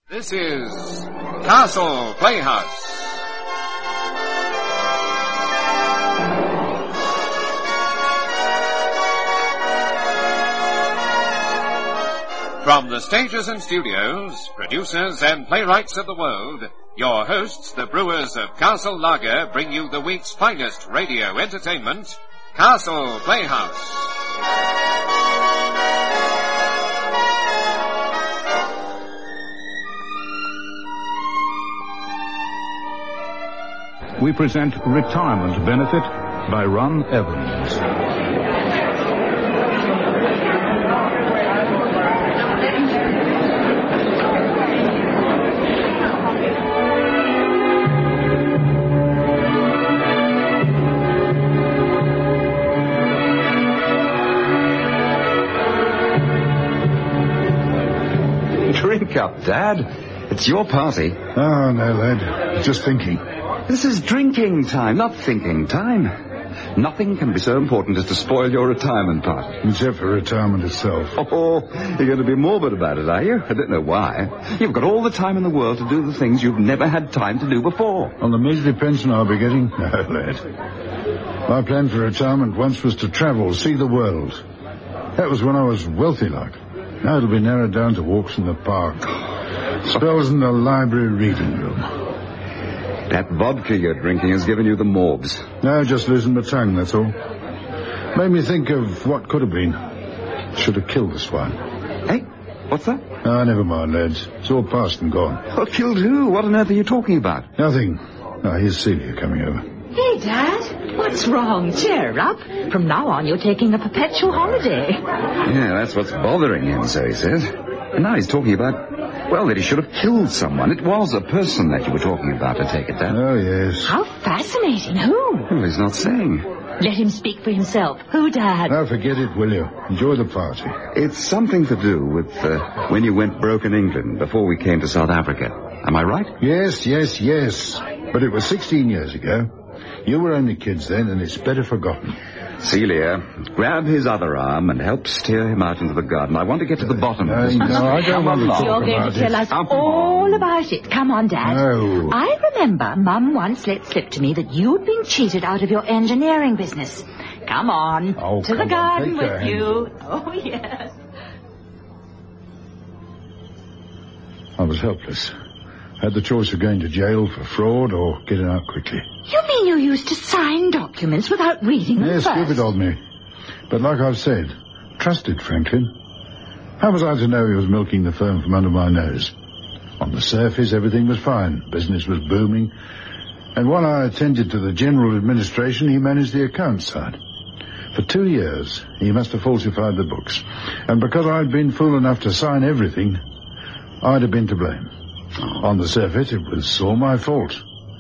This is Castle Playhouse. From the stages and studios, producers and playwrights of the world, your hosts, the brewers of Castle Lager, bring you the week's finest radio entertainment, Castle Playhouse. We present Retirement Benefit by Ron Evans. Drink up, Dad. It's your party. Oh, no, lad. Just thinking. This is drinking time, not thinking time. Nothing can be so important as to spoil your retirement party. Except for retirement itself. Oh, you're going to be morbid about it, are you? I don't know why. You've got all the time in the world to do the things you've never had time to do before. On the measly pension I'll be getting? No, lad. My plan for retirement once was to travel, see the world. That was when I was wealthy like. Now it'll be narrowed down to walks in the park, spells in the library reading room. That vodka you're drinking has given you the morbs. No, just loosened my tongue, that's all. Made me think of what could have been. Should have killed the swine. Hey, what's that? Ah, never mind, lads. It's all past and gone. Well, killed who? What on earth are you talking about? Nothing. Ah, here's Celia coming over. Hey, Dad. What's wrong? Cheer up. From now on, you're taking a perpetual holiday. Yeah, that's what's bothering him, so he says. And now he's talking about, well, that he should have killed someone. It was a person that you were talking about, I take it, Dad. Oh, yes. How fascinating. Who? Well, he's not saying. Let him speak for himself. Who, Dad? Now, forget it, will you? Enjoy the party. It's something to do with when you went broke in England before we came to South Africa. Am I right? Yes. But it was 16 years ago. You were only kids then, and it's better forgotten. Celia, grab his other arm and help steer him out into the garden. I want to get to the bottom of this. No, I don't want to talk You're going about to tell us all about it. Come on, Dad. No. I remember Mum once let slip to me that you'd been cheated out of your engineering business. Come on. Oh, to the come on, garden take with her hand. you. Oh, yes. I was helpless. Had the choice of going to jail for fraud or getting out quickly. You mean you used to sign documents without reading them Yes, first? stupid of me. But like I've said, trusted Franklin. How was I to know he was milking the firm from under my nose? On the surface, everything was fine. Business was booming. And while I attended to the general administration, he managed the account side. For 2 years, he must have falsified the books. And because I'd been fool enough to sign everything, I'd have been to blame. On the surface, it was all my fault.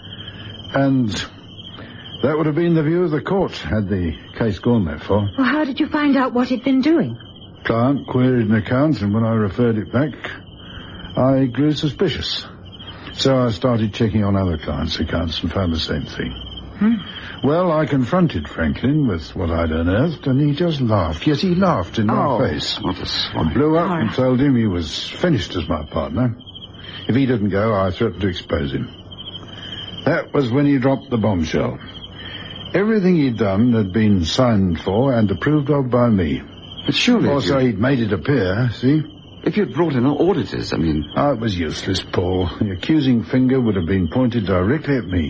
And that would have been the view of the court, had the case gone that far. Well, how did you find out what he'd been doing? Client queried an account, and when I referred it back, I grew suspicious. So I started checking on other clients' accounts and found the same thing. Well, I confronted Franklin with what I'd unearthed, and he just laughed. Yes, he laughed in my face. What a swine. I blew up and told him he was finished as my partner. If he didn't go, I threatened to expose him. That was when he dropped the bombshell. Everything he'd done had been signed for and approved of by me. But surely... Also, he'd made it appear, see? If you'd brought in auditors, I mean... Oh, it was useless, Paul. The accusing finger would have been pointed directly at me.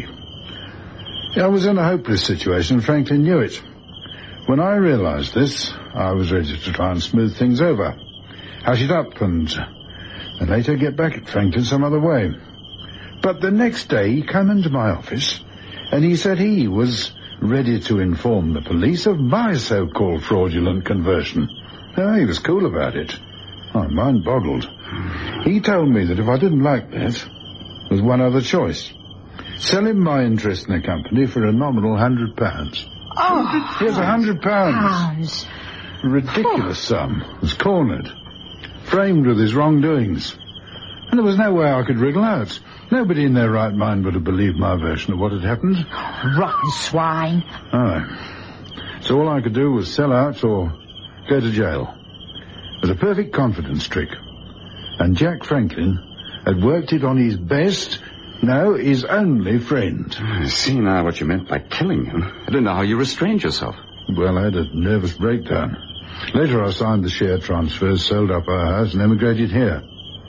I was in a hopeless situation, and Franklin knew it. When I realized this, I was ready to try and smooth things over. Hush it up and later get back at Franklin some other way. But the next day he came into my office and he said he was ready to inform the police of my so-called fraudulent conversion. He was cool about it. My mind boggled. He told me that if I didn't like that, there was one other choice. Sell him my interest in the company for a nominal £100. Oh, Here's £100. pounds. Ridiculous sum. Was cornered. Framed with his wrongdoings. And there was no way I could wriggle out. Nobody in their right mind would have believed my version of what had happened. Rotten swine. Aye. So all I could do was sell out or go to jail. It was a perfect confidence trick. And Jack Franklin had worked it on his best, no, his only friend. I see now what you meant by killing him. I don't know how you restrained yourself. Well, I had a nervous breakdown. Later I signed the share transfers, sold up our house and emigrated here.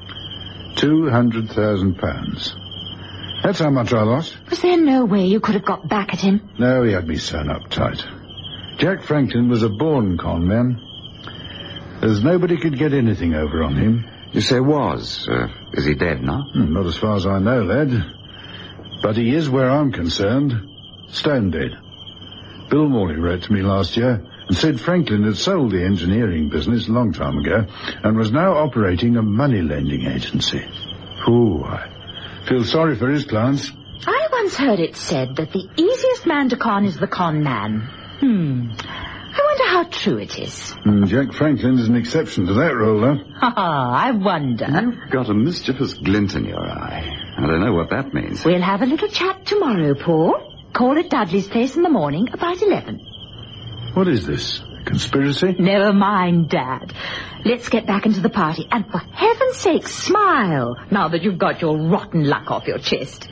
£200,000. That's how much I lost. Was there no way you could have got back at him? No, he had me sewn up tight. Jack Franklin was a born con man. As nobody could get anything over on him. You say was. Is he dead now? Not as far as I know, lad. But he is where I'm concerned. Stone dead. Bill Morley wrote to me last year and said Franklin had sold the engineering business a long time ago and was now operating a money-lending agency. Ooh, I feel sorry for his clients. I once heard it said that the easiest man to con is the con man. I wonder how true it is. Jack Franklin is an exception to that rule, though. I wonder. You've got a mischievous glint in your eye. I don't know what that means. We'll have a little chat tomorrow, Paul. Call at Dudley's place in the morning about 11. What is this? Conspiracy? Never mind, Dad. Let's get back into the party. And for heaven's sake, smile now that you've got your rotten luck off your chest.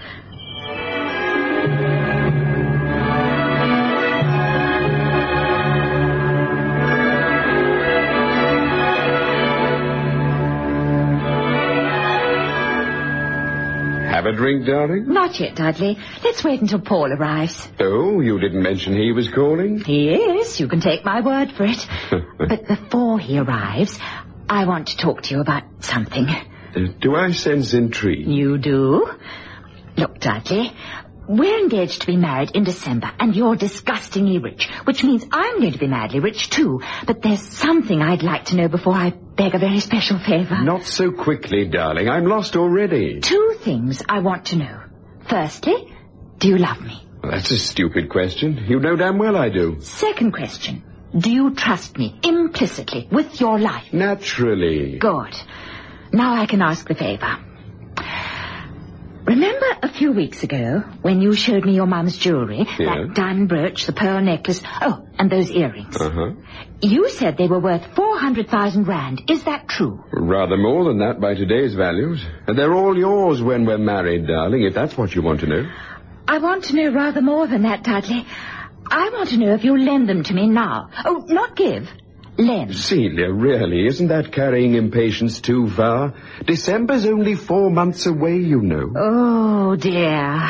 Have a drink, darling? Not yet, Dudley. Let's wait until Paul arrives. Oh, you didn't mention he was calling? He is. You can take my word for it. But before he arrives, I want to talk to you about something. Do I sense intrigue? You do? Look, Dudley, we're engaged to be married in December, and you're disgustingly rich, which means I'm going to be madly rich, too. But there's something I'd like to know before I beg a very special favor. Not so quickly, darling. I'm lost already. 2 things I want to know. Firstly, do you love me? Well, that's a stupid question. You know damn well I do. Second question, do you trust me implicitly with your life? Naturally. Good. Now I can ask the favor. Remember a few weeks ago when you showed me your mum's jewellery? Yeah. That diamond brooch, the pearl necklace, and those earrings. You said they were worth 400,000 rand. Is that true? Rather more than that by today's values. And they're all yours when we're married, darling, if that's what you want to know. I want to know rather more than that, Dudley. I want to know if you'll lend them to me now. Oh, not give. Lend. Celia, really, isn't that carrying impatience too far? December's only 4 months away, you know. Oh, dear.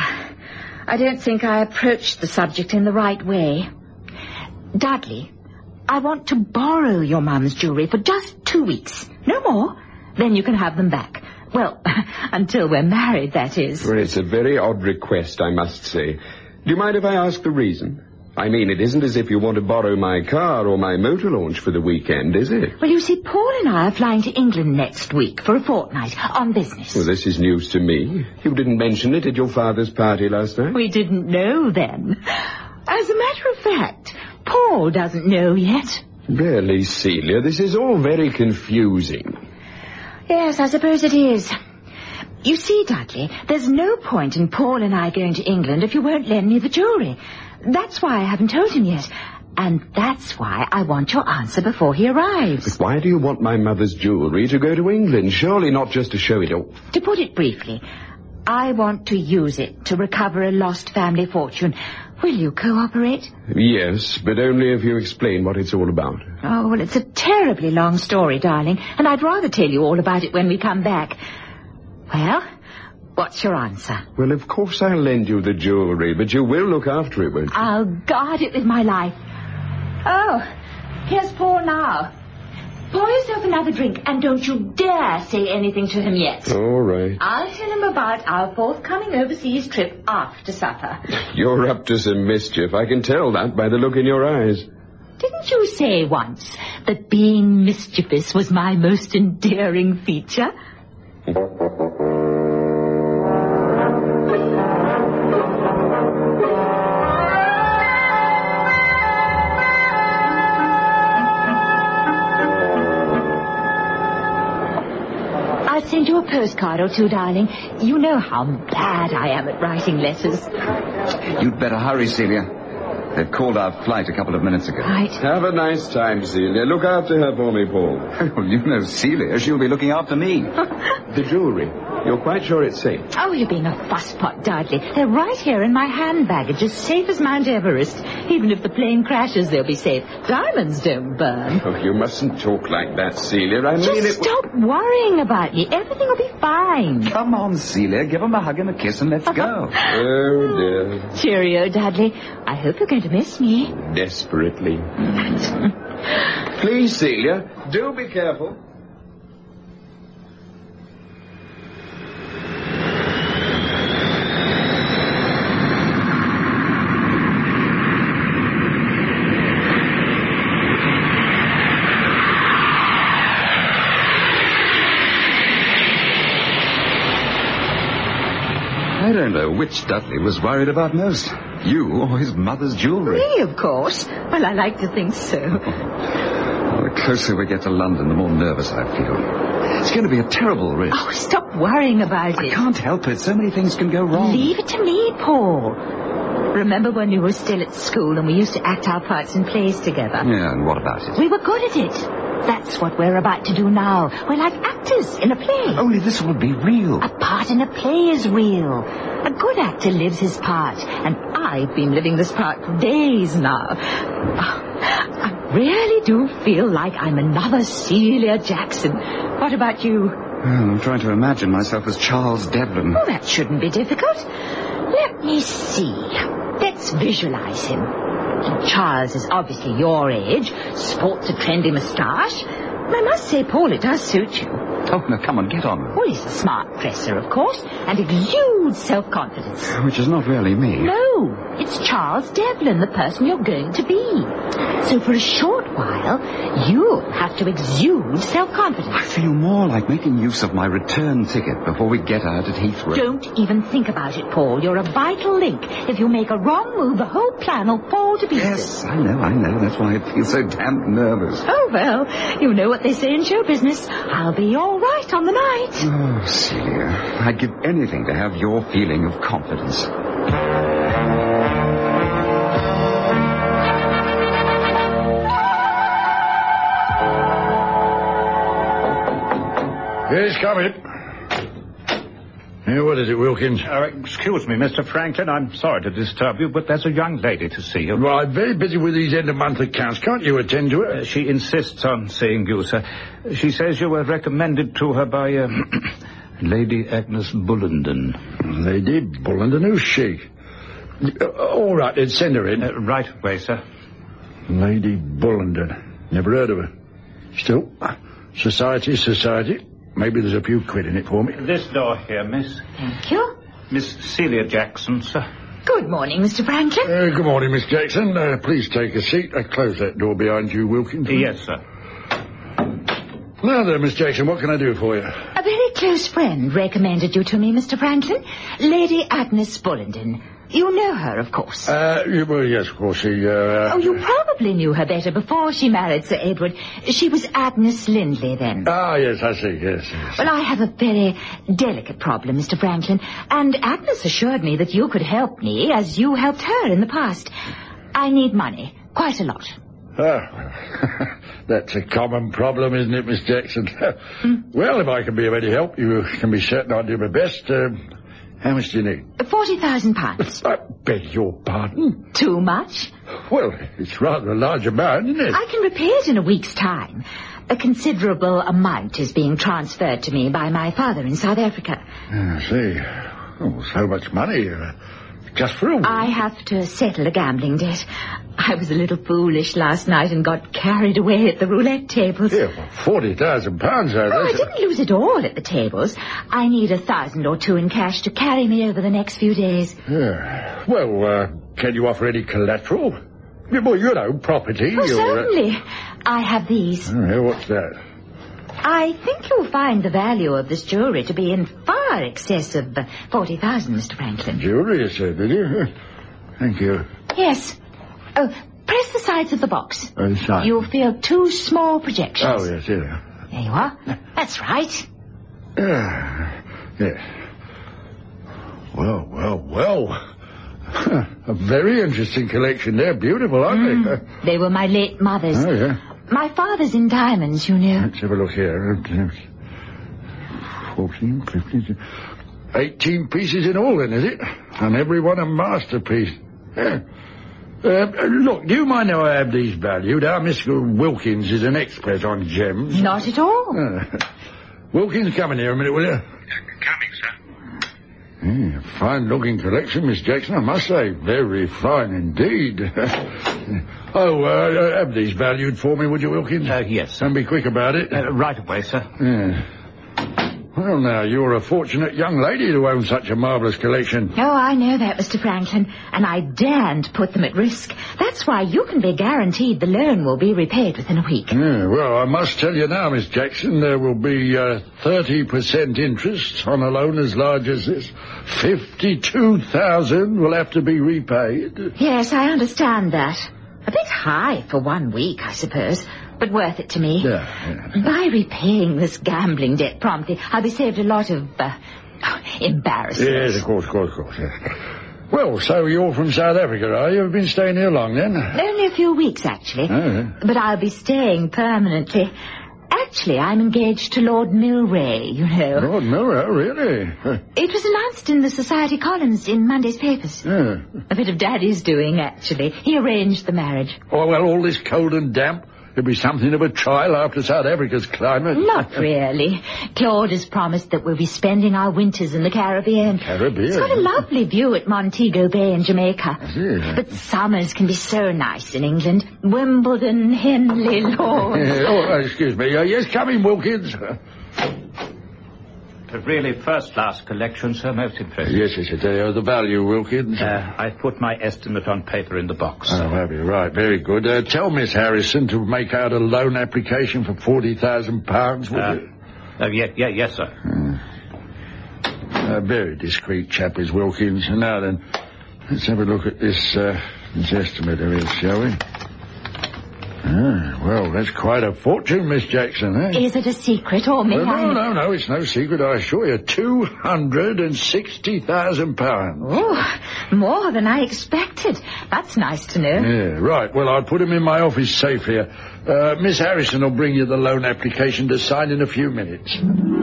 I don't think I approached the subject in the right way. Dudley, I want to borrow your mum's jewellery for just 2 weeks. No more. Then you can have them back. Well, until we're married, that is. Well, it's a very odd request, I must say. Do you mind if I ask the reason? I mean, it isn't as if you want to borrow my car or my motor launch for the weekend, is it? Well, you see, Paul and I are flying to England next week for a fortnight on business. Well, this is news to me. You didn't mention it at your father's party last night. We didn't know then. As a matter of fact, Paul doesn't know yet. Really, Celia, this is all very confusing. Yes, I suppose it is. You see, Dudley, there's no point in Paul and I going to England if you won't lend me the jewellery. That's why I haven't told him yet. And that's why I want your answer before he arrives. But why do you want my mother's jewellery to go to England? Surely not just to show it off. To put it briefly, I want to use it to recover a lost family fortune. Will you cooperate? Yes, but only if you explain what it's all about. Oh, well, it's a terribly long story, darling, and I'd rather tell you all about it when we come back. Well, what's your answer? Well, of course I'll lend you the jewellery, but you will look after it, won't you? I'll guard it with my life. Oh, here's Paul now. Pour yourself another drink, and don't you dare say anything to him yet. All right. I'll tell him about our forthcoming overseas trip after supper. You're up to some mischief. I can tell that by the look in your eyes. Didn't you say once that being mischievous was my most endearing feature? I'll send you a postcard or two, darling. You know how bad I am at writing letters. You'd better hurry, Celia. They've called our flight a couple of minutes ago. Right. Have a nice time, Celia. Look after her for me, Paul. Well, you know Celia. She'll be looking after me. The jewellery. You're quite sure it's safe? Oh, you're being a fusspot, Dudley. They're right here in my hand baggage, as safe as Mount Everest. Even if the plane crashes, they'll be safe. Diamonds don't burn. Oh, you mustn't talk like that, Celia. I mean Just stop worrying about me. Everything will be fine. Come on, Celia. Give him a hug and a kiss and let's go. Oh, dear. Cheerio, Dudley. I hope you're going to miss me. Desperately. Please, Celia, do be careful. I don't know which Dudley was worried about most. You or his mother's jewellery. Me, of course. Well, I like to think so. Well, the closer we get to London, the more nervous I feel. It's going to be a terrible risk. Oh, stop worrying about I it. can't help it. So many things can go wrong. Leave it to me, Paul. Remember when we were still at school and we used to act our parts in plays together? Yeah, and what about it? We were good at it. That's what we're about to do now. We're like actors in a play. Only this will be real. A part in a play is real. A good actor lives his part, and I've been living this part for days now. I really do feel like I'm another Celia Jackson. What about you? Well, I'm trying to imagine myself as Charles Devlin. Oh, that shouldn't be difficult. Let me see. Let's visualize him. Charles is obviously your age, sports a trendy moustache. I must say, Paul, it does suit you. Oh, no, come on, get on. Well, he's a smart dresser, of course, and exudes self-confidence. Which is not really me. No, it's Charles Devlin, the person you're going to be. So for a short while, you'll have to exude self-confidence. I feel more like making use of my return ticket before we get out at Heathrow. Don't even think about it, Paul. You're a vital link. If you make a wrong move, the whole plan will fall to pieces. Yes, I know. That's why I feel so damn nervous. Oh, well, you know what they say in show business. I'll be all right on the night. Oh, Celia, I'd give anything to have your feeling of confidence. Yes, come in. What is it, Wilkins? Excuse me, Mr. Franklin. I'm sorry to disturb you, but there's a young lady to see you. Well, I'm very busy with these end-of-month accounts. Can't you attend to it? She insists on seeing you, sir. She says you were recommended to her by, Lady Agnes Bullenden. Lady Bullenden? Who's she? All right, then send her in. Right away, sir. Lady Bullenden. Never heard of her. Still, society. Maybe there's a few quid in it for me. This door here, miss. Thank you. Miss Celia Jackson, sir. Good morning, Mr. Franklin. Good morning, Miss Jackson. Please take a seat. Close that door behind you, Wilkins. Yes, sir. Now then, Miss Jackson, what can I do for you? A very close friend recommended you to me, Mr. Franklin. Lady Agnes Bullenden. You know her, of course. Well, yes, of course, she, Oh, you probably knew her better before she married Sir Edward. She was Agnes Lindley then. Ah, yes, I see, yes. Well, I have a very delicate problem, Mr. Franklin, and Agnes assured me that you could help me as you helped her in the past. I need money, quite a lot. That's a common problem, isn't it, Miss Jackson? Well, if I can be of any help, you can be certain I'll do my best. How much do you need? £40,000. I beg your pardon? Too much? Well, it's rather a large amount, isn't it? I can repay it in a week's time. A considerable amount is being transferred to me by my father in South Africa. I see. Oh, so much money. Just for a week. I have to settle a gambling debt. I was a little foolish last night and got carried away at the roulette tables. Yeah, well, £40,000, I didn't lose it all at the tables. I need 1,000 or 2 in cash to carry me over the next few days. Yeah. Well, can you offer any collateral? Well, you know, property. Oh, certainly. I have these. Oh, what's that? I think you'll find the value of this jewellery to be in far excess of 40,000, Mr. Franklin. Jewellery, you said, did you? Thank you. Yes. Oh, press the sides of the box. Inside. You'll feel 2 small projections. Oh, yes, yeah. There you are. That's right. Yes. Well. A very interesting collection. They're beautiful, aren't they? They were my late mother's. Oh, yeah. My father's in diamonds, you know. Let's have a look here. 14, 15... 18 pieces in all, then, is it? And every one a masterpiece. Yeah. Look, do you mind how I have these valued? Our Mr. Wilkins is an expert on gems. Not at all. Wilkins, come in here a minute, will you? Coming, sir. Fine-looking collection, Miss Jackson, I must say. Very fine indeed. Have these valued for me, would you, Wilkins? Yes, sir. And be quick about it. Right away, sir. Yeah. Well, now, you're a fortunate young lady to own such a marvellous collection. Oh, I know that, Mr. Franklin, and I daren't put them at risk. That's why you can be guaranteed the loan will be repaid within a week. Yeah, well, I must tell you now, Miss Jackson, there will be 30% interest on a loan as large as this. 52,000 will have to be repaid. Yes, I understand that. A bit high for 1 week, I suppose, but worth it to me. Yeah. By repaying this gambling debt promptly, I'll be saved a lot of embarrassment. Yes, of course. Yeah. Well, so you're from South Africa, are you? You've been staying here long, then? Only a few weeks, actually. Oh, yeah. But I'll be staying permanently. Actually, I'm engaged to Lord Milray, you know. Lord Milray, really? It was announced in the society columns in Monday's papers. Yeah. A bit of Daddy's doing, actually. He arranged the marriage. Oh, well, all this cold and damp. It'll be something of a trial after South Africa's climate. Not really. Claude has promised that we'll be spending our winters in the Caribbean. Caribbean? It's got a lovely view at Montego Bay in Jamaica. Yeah. But summers can be so nice in England. Wimbledon, Henley, Lords. Excuse me. Yes, come in, Wilkins. A really first-class collection, sir. Most impressive. Yes, the value, Wilkins. I put my estimate on paper in the box. Oh, have you? Right, very good. Tell Miss Harrison to make out a loan application for £40,000, will you? Yes, sir. A very discreet chap is Wilkins. Now then, let's have a look at this estimate of his, shall we? Well, that's quite a fortune, Miss Jackson, eh? Is it a secret, or may I... No, it's no secret, I assure you. £260,000. Oh, more than I expected. That's nice to know. Yeah, right. Well, I'll put him in my office safe here. Miss Harrison will bring you the loan application to sign in a few minutes.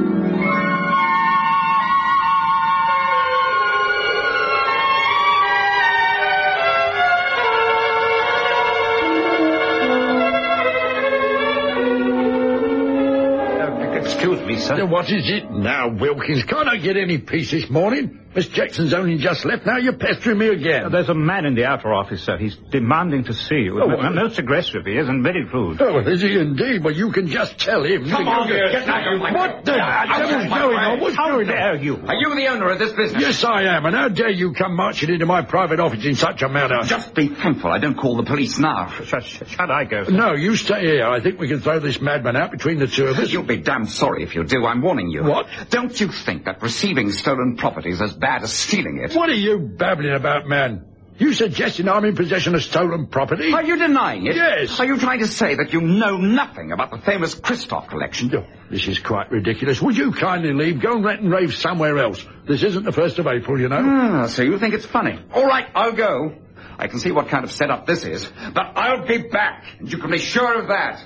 Excuse me, sir. What is it now, Wilkins? Can't I get any peace this morning? Miss Jackson's only just left. Now you're pestering me again. There's a man in the outer office, sir. He's demanding to see you. Most aggressive he is, and very rude. Oh, is he indeed? Well, you can just tell him. Come on, What the hell is going on? What's going on? How dare you? Are you the owner of this business? Yes, I am. And how dare you come marching into my private office in such a manner? Just be thankful I don't call the police now. Shall I go, sir? No, you stay here. I think we can throw this madman out between the two of us. You'll be damned sorry if you do. I'm warning you. What? Don't you think that receiving stolen property is as bad as stealing it? What are you babbling about, man? You suggesting I'm in possession of stolen property? Are you denying it? Yes. Are you trying to say that you know nothing about the famous Christoph collection? Oh, this is quite ridiculous. Would you kindly leave? Go and rant and rave somewhere else. This isn't the 1st of April, you know. So you think it's funny. All right, I'll go. I can see what kind of setup this is. But I'll be back, and you can be sure of that.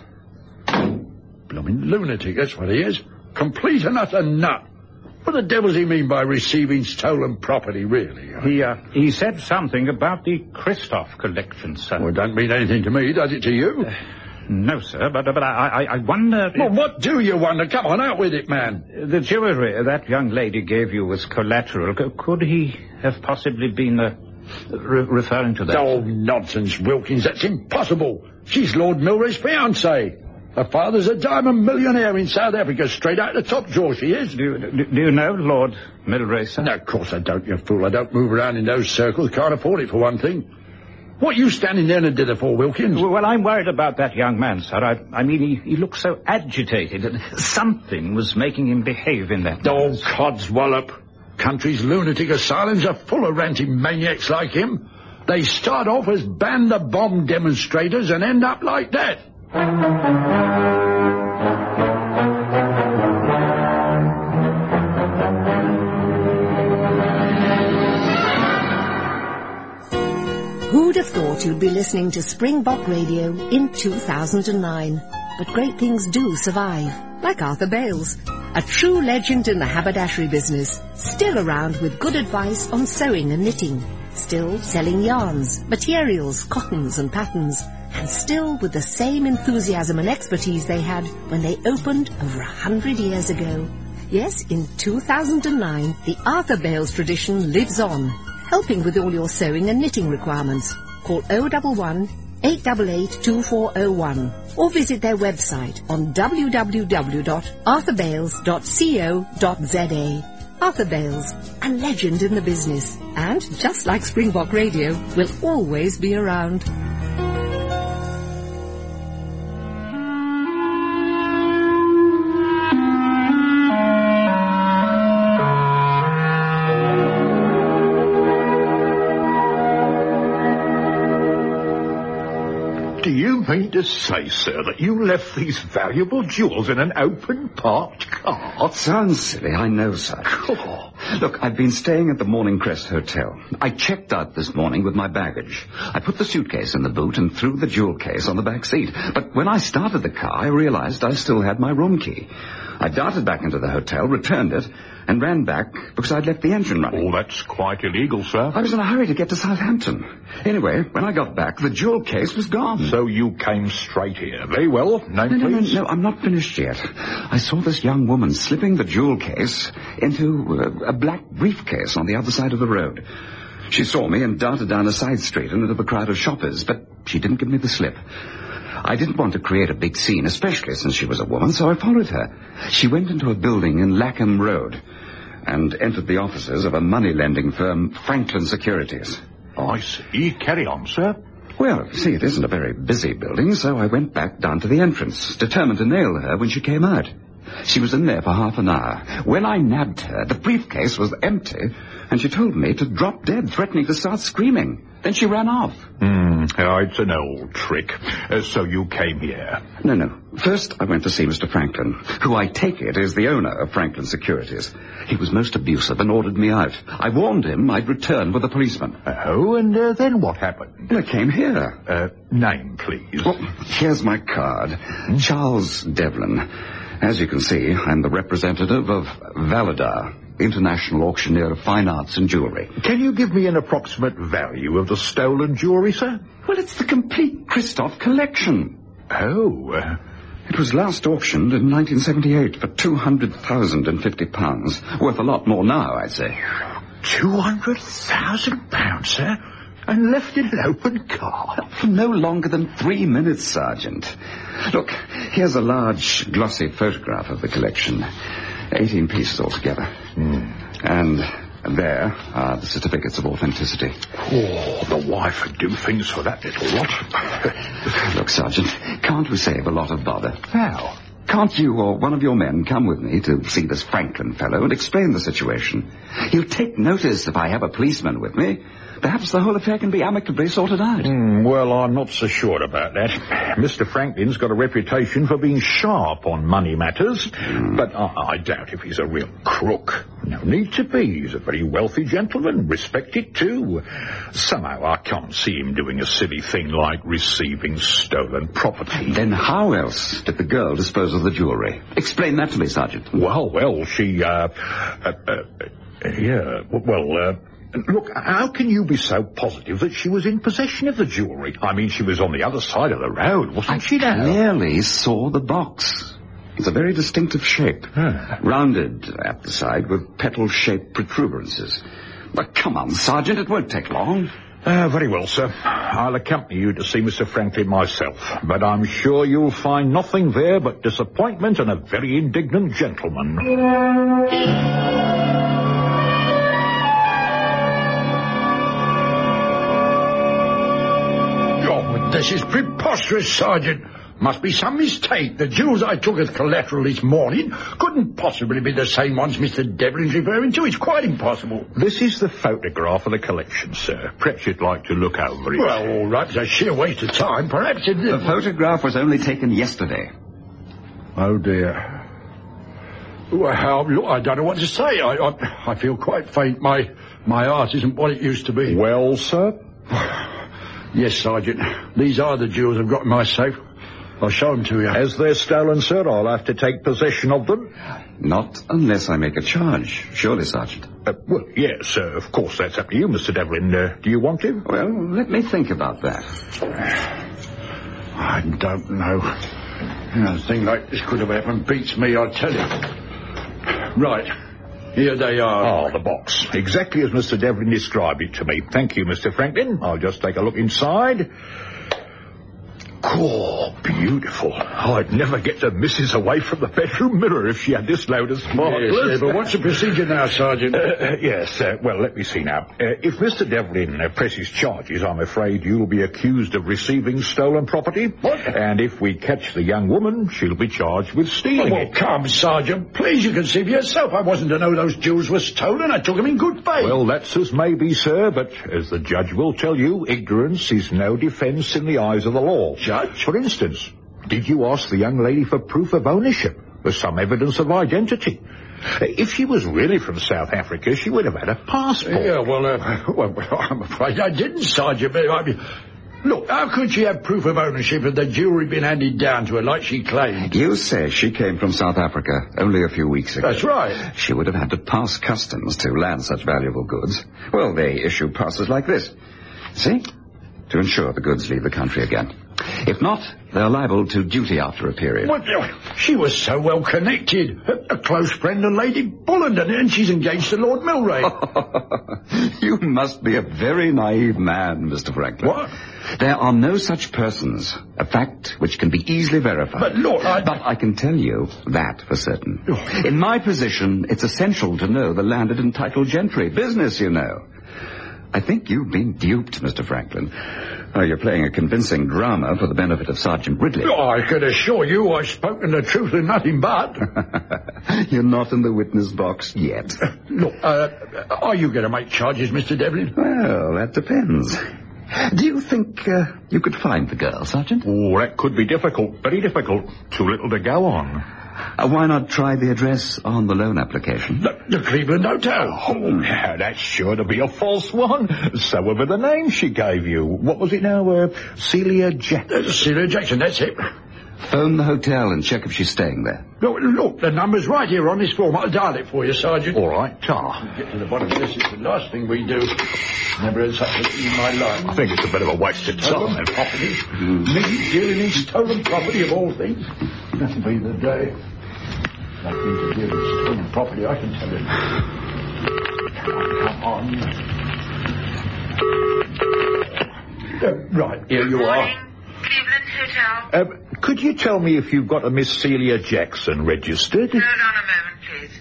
Blooming lunatic, that's what he is. Complete and utter nut. What the devil does he mean by receiving stolen property, really? He said something about the Christoph collection, sir. Well, it don't mean anything to me, does it to you? No, sir, but I wonder... Well, what do you wonder? Come on, out with it, man. The jewellery that young lady gave you was collateral. Could he have possibly been referring to that? Oh, nonsense, Wilkins. That's impossible. She's Lord Milray's fiancée. Her father's a diamond millionaire in South Africa, straight out of the top drawer, she is. Do you know Lord Milray, sir? No, of course I don't, you fool. I don't move around in those circles. Can't afford it, for one thing. What are you standing there in a dither for, Wilkins? Well, I'm worried about that young man, sir. I mean, he looked so agitated. Something was making him behave in that manner. Oh, codswallop. Country's lunatic asylums are full of ranting maniacs like him. They start off as ban-the-bomb demonstrators and end up like that. Who'd have thought you'd be listening to Springbok Radio in 2009? But great things do survive, like Arthur Bales. a true legend in the haberdashery business, still around with good advice on sewing and knitting, still selling yarns, materials, cottons and patterns, and still with the same enthusiasm and expertise they had when they opened over 100 years ago. Yes, in 2009, the Arthur Bales tradition lives on, helping with all your sewing and knitting requirements. Call 011 888 2401 or visit their website on www.arthurbales.co.za. Arthur Bales, a legend in the business, and just like Springbok Radio, will always be around. Do you mean to say, sir, that you left these valuable jewels in an open parked car? Sounds silly, I know, sir. Oh. Look, I've been staying at the Morning Crest Hotel. I checked out this morning with my baggage. I put the suitcase in the boot and threw the jewel case on the back seat. But when I started the car, I realized I still had my room key. I darted back into the hotel, returned it, and ran back because I'd left the engine running. Oh, that's quite illegal, sir. I was in a hurry to get to Southampton. Anyway, when I got back, the jewel case was gone. So you came straight here. Very well. Name, please. No, I'm not finished yet. I saw this young woman slipping the jewel case into a black briefcase on the other side of the road. She saw me and darted down a side street and into the crowd of shoppers, but she didn't give me the slip. I didn't want to create a big scene, especially since she was a woman, so I followed her. She went into a building in Lackham Road and entered the offices of a money-lending firm, Franklin Securities. I see. Carry on, sir. Well, see, it isn't a very busy building, so I went back down to the entrance, determined to nail her when she came out. She was in there for half an hour. When I nabbed her, the briefcase was empty, and she told me to drop dead, threatening to start screaming. Then she ran off. It's an old trick. So you came here? No. First, I went to see Mr. Franklin, who I take it is the owner of Franklin Securities. He was most abusive and ordered me out. I warned him I'd return with a policeman. Oh, and then what happened? I came here. Name, please. Well, here's my card. Charles Devlin. As you can see, I'm the representative of Validar, International Auctioneer of Fine Arts and Jewellery. Can you give me an approximate value of the stolen jewellery, sir? Well, it's the complete Christoph collection. Oh. It was last auctioned in 1978 for £250, worth a lot more now, I'd say. £200,000, sir? And left in an open car? For no longer than 3 minutes, Sergeant. Look, here's a large, glossy photograph of the collection. 18 pieces altogether. And there are the certificates of authenticity. Oh, the wife would do things for that little lot. Look, Sergeant, can't we save a lot of bother? How? Can't you or one of your men come with me to see this Franklin fellow and explain the situation? He'll take notice if I have a policeman with me. Perhaps the whole affair can be amicably sorted out. Well, I'm not so sure about that. Mr. Franklin's got a reputation for being sharp on money matters, but I doubt if he's a real crook. No need to be. He's a very wealthy gentleman, respected too. Somehow I can't see him doing a silly thing like receiving stolen property. Then how else did the girl dispose of the jewellery? Explain that to me, Sergeant. Well, she, Look, how can you be so positive that she was in possession of the jewellery? I mean, she was on the other side of the road, wasn't she now? I clearly saw the box. It's a very distinctive shape. Rounded at the side with petal-shaped protuberances. But come on, Sergeant, it won't take long. Very well, sir. I'll accompany you to see Mr. Franklin myself. But I'm sure you'll find nothing there but disappointment and a very indignant gentleman. This is preposterous, Sergeant. Must be some mistake. The jewels I took as collateral this morning couldn't possibly be the same ones Mr. Devlin's referring to. It's quite impossible. This is the photograph of the collection, sir. Perhaps you'd like to look over it. Well, all right. It's a sheer waste of time. Perhaps it... The photograph was only taken yesterday. Oh, dear. Well, look, I don't know what to say. I feel quite faint. My heart isn't what it used to be. Well, sir? Yes, Sergeant. These are the jewels I've got in my safe. I'll show them to you. As they're stolen, sir, I'll have to take possession of them. Not unless I make a charge. Surely, Sergeant. Well, yes, of course, that's up to you, Mr. Devlin. Do you want to? Well, let me think about that. I don't know. A thing like this could have happened beats me, I tell you. Right. Here they are. Oh, the box. Exactly as Mr. Devlin described it to me. Thank you, Mr. Franklin. I'll just take a look inside. Oh, beautiful. I'd never get the missus away from the bedroom mirror if she had this load of sparklers. Yes, but what's the procedure now, Sergeant? Well, let me see now. If Mr. Devlin presses charges, I'm afraid you'll be accused of receiving stolen property. What? And if we catch the young woman, she'll be charged with stealing it. Come, Sergeant. Please, you can see for yourself. I wasn't to know those jewels were stolen. I took them in good faith. Well, that's as may be, sir, but as the judge will tell you, ignorance is no defence in the eyes of the law. Judge? For instance, did you ask the young lady for proof of ownership, or some evidence of identity? If she was really from South Africa, she would have had a passport. Yeah, well, I'm afraid I didn't, Sergeant. Look, how could she have proof of ownership if the jewellery been handed down to her like she claimed? You say she came from South Africa only a few weeks ago. That's right. She would have had to pass customs to land such valuable goods. Well, they issue passes like this. See? To ensure the goods leave the country again. If not, they're liable to duty after a period. What? She was so well connected. A close friend of Lady Bullenden, and she's engaged to Lord Milray. You must be a very naive man, Mr. Franklin. What? There are no such persons, a fact which can be easily verified. But look, But I can tell you that for certain. In my position, it's essential to know the landed and titled gentry. Business, you know. I think you've been duped, Mr. Franklin. Oh, you're playing a convincing drama for the benefit of Sergeant Ridley. Oh, I can assure you I've spoken the truth and nothing but. You're not in the witness box yet. Look, are you going to make charges, Mr. Devlin? Well, that depends. Do you think you could find the girl, Sergeant? Oh, that could be difficult. Very difficult. Too little to go on. Why not try the address on the loan application? The Cleveland Hotel. Oh, now, that's sure to be a false one. So were the name she gave you. What was it now? Celia Jackson. Celia Jackson, that's it. Phone the hotel and check if she's staying there. Look, the number's right here on this form. I'll dial it for you, Sergeant. All right, Tar. Get to the bottom of this. It's the last thing we do. Never had such a thing in my life. I think it's a bit of a waste of time. Property. Me dealing in stolen property of all things. That'll be the day. Nothing to deal with stolen property, I can tell you. Come on. Right, here you are. Cleveland Hotel. Could you tell me if you've got a Miss Celia Jackson registered? Hold on a moment, please.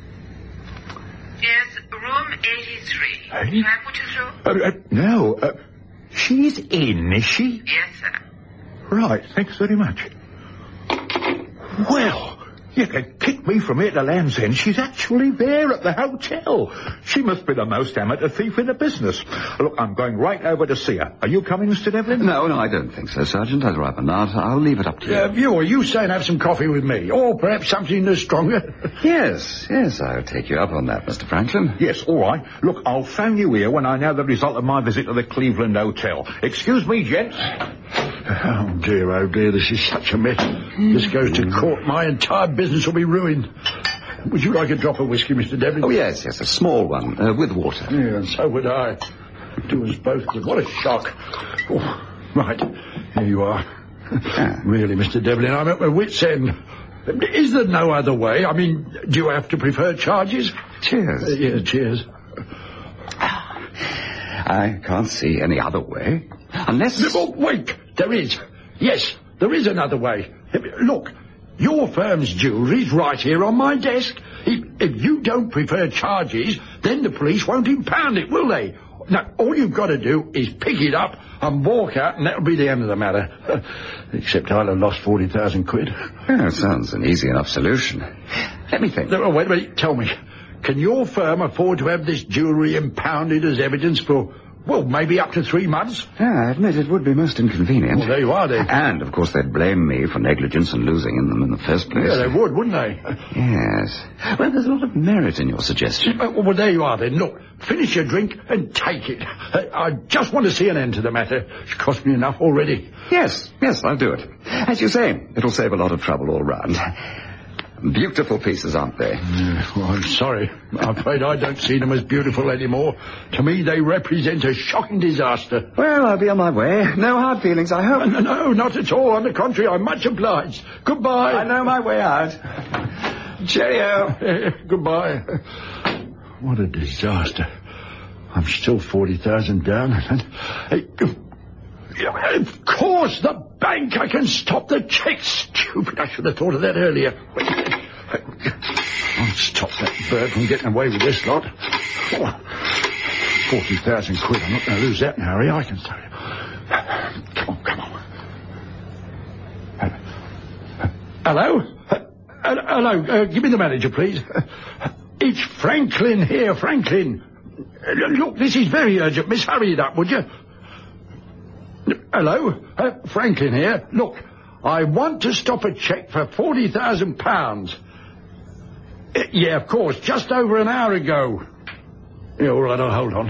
Yes, room 83. Hey? Can I put you through? No. She's in, is she? Yes, sir. Right, thanks very much. Well, you can kick me from here to Land's End. She's actually there at the hotel. She must be the most amateur thief in the business. Look, I'm going right over to see her. Are you coming, Mr. Devlin? No, I don't think so, Sergeant. I'd rather not. I'll leave it up to you. Are you saying have some coffee with me? Or perhaps something stronger? Yes, I'll take you up on that, Mr. Franklin. Yes, all right. Look, I'll phone you here when I know the result of my visit to the Cleveland Hotel. Excuse me, gents. Oh, dear, this is such a mess. This goes to court. My entire business will be ruined. Would you like a drop of whiskey, Mr. Devlin? Oh, yes, a small one, with water. Yeah, and so would I. Do us both good. What a shock. Oh, right, here you are. Really, Mr. Devlin, I'm at my wit's end. Is there no other way? I mean, do you have to prefer charges? Cheers. Yeah, cheers. I can't see any other way. Unless... Oh, wait, there is. Yes, there is another way. Look, your firm's jewellery's right here on my desk. If you don't prefer charges, then the police won't impound it, will they? Now, all you've got to do is pick it up and walk out, and that'll be the end of the matter. Except I'll have lost 40,000 quid. Yeah, sounds an easy enough solution. Let me think. Oh, wait a minute. Tell me, can your firm afford to have this jewellery impounded as evidence for, well, maybe up to 3 months? I admit it would be most inconvenient. Well, there you are, then. And, of course, they'd blame me for negligence and losing them in the first place. Yeah, they would, wouldn't they? Yes. Well, there's a lot of merit in your suggestion. Well, there you are, then. Look, finish your drink and take it. I just want to see an end to the matter. It's cost me enough already. Yes, I'll do it. As you say, it'll save a lot of trouble all round. Beautiful pieces, aren't they? Well, I'm sorry. I'm afraid I don't see them as beautiful anymore. To me, they represent a shocking disaster. Well, I'll be on my way. No hard feelings, I hope. No, not at all. On the contrary, I'm much obliged. Goodbye. I know my way out. Cheerio. Goodbye. What a disaster. I'm still 40,000 down. Of course, the bank. I can stop the cheque. Stupid. I should have thought of that earlier. I'll stop that bird from getting away with this lot. 40,000 quid. I'm not going to lose that in a hurry, I can tell you. Come on. Hello? Hello. Give me the manager, please. It's Franklin here, Franklin. Look, this is very urgent, miss. Hurry it up, would you? Hello? Franklin here. Look, I want to stop a cheque for £40,000. Yeah, of course, just over an hour ago. Yeah, all right, hold on.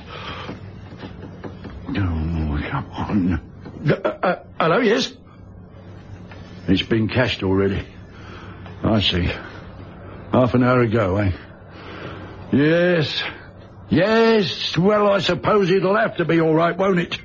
Oh, come on. Hello, yes? It's been cashed already. I see. Half an hour ago, eh? Yes. Well, I suppose it'll have to be all right, won't it?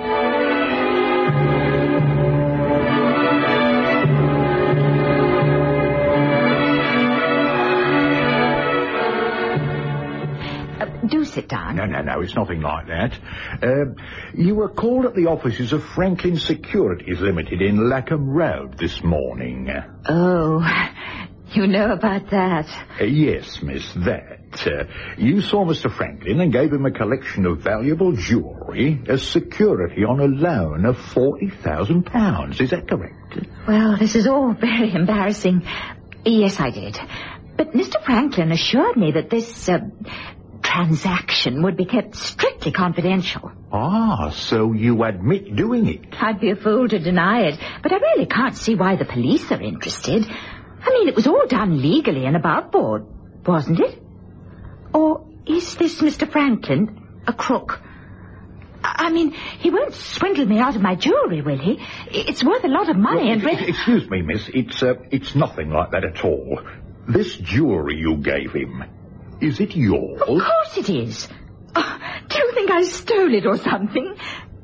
Do sit down. No, it's nothing like that. You were called at the offices of Franklin Securities Limited in Lackham Road this morning. Oh, you know about that? Yes, miss, that. You saw Mr. Franklin and gave him a collection of valuable jewellery as security on a loan of £40,000. Is that correct? Well, this is all very embarrassing. Yes, I did. But Mr. Franklin assured me that this, transaction would be kept strictly confidential. Ah, so you admit doing it? I'd be a fool to deny it, but I really can't see why the police are interested. I mean, it was all done legally and above board, wasn't it? Or is this Mr. Franklin a crook? I mean, he won't swindle me out of my jewellery, will he? It's worth a lot of money and... Excuse me, miss, it's nothing like that at all. This jewellery you gave him... Is it yours? Of course it is. Oh, do you think I stole it or something?